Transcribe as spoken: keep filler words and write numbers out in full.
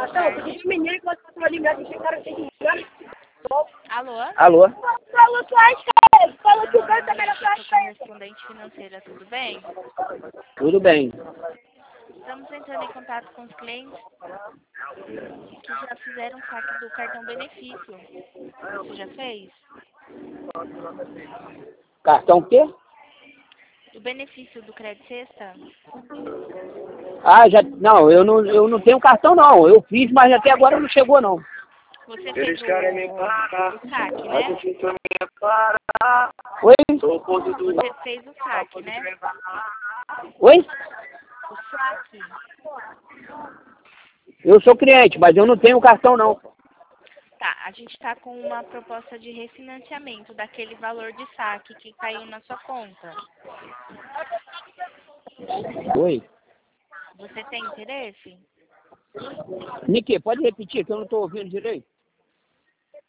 boa tarde. menino que você passou ali mesmo, esse cara tem que ir. Alô? Alô? Falou que acho que falou que o banco é melhor que Eu sou correspondente financeira, tudo bem? Tudo bem. Estamos entrando em contato com os clientes que já fizeram saque do cartão benefício. Você já fez? Cartão o quê? O benefício do Crédito Sexta? Ah, já. Não, eu não, eu não tenho cartão não. Eu fiz, mas até agora não chegou não. Você fez o, o saque, né? Oi? Você fez o saque, né? Oi? O saque. Eu sou cliente, mas eu não tenho cartão não. Tá, a gente está com uma proposta de refinanciamento daquele valor de saque que caiu na sua conta. Oi? Você tem interesse? Nick, pode repetir que eu não estou ouvindo direito.